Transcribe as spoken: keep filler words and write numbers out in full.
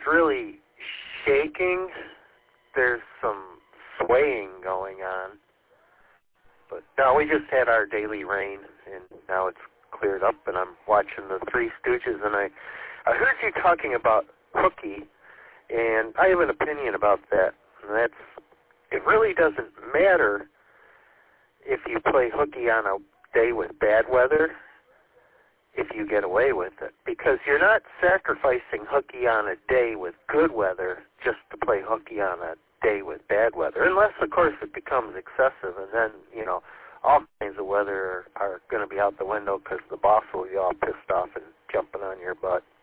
ground's really shaking. There's some swaying going on. But no, we just had our daily rain, and now it's cleared up, and I'm watching the Three Stooges, and I, I heard you talking about hooky, and I have an opinion about that, and that's, it really doesn't matter if you play hooky on a day with bad weather if you get away with it, because you're not sacrificing hooky on a day with good weather just to play hooky on a day with bad weather, unless, of course, it becomes excessive, and then, you know, all kinds of weather are, are going to be out the window because the boss will be all pissed off and jumping on your butt.